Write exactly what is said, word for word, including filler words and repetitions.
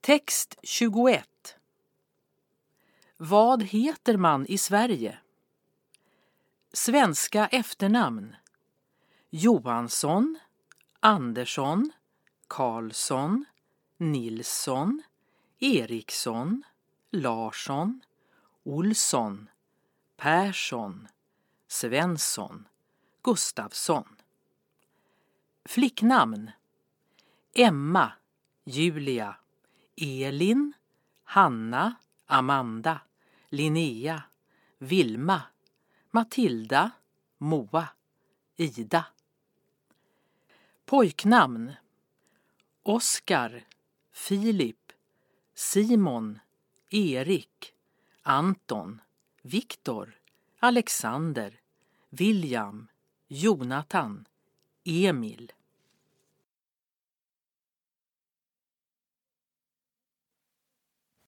Text tjugoett. Vad heter man i Sverige? Svenska efternamn: Johansson, Andersson, Karlsson, Nilsson, Eriksson, Larsson, Olsson, Persson, Svensson, Gustafsson. Flicknamn: Emma, Julia, Elin, Hanna, Amanda, Linnea, Vilma, Matilda, Moa, Ida. Pojknamn: Oskar, Filip, Simon, Erik, Anton, Viktor, Alexander, William, Jonathan, Emil.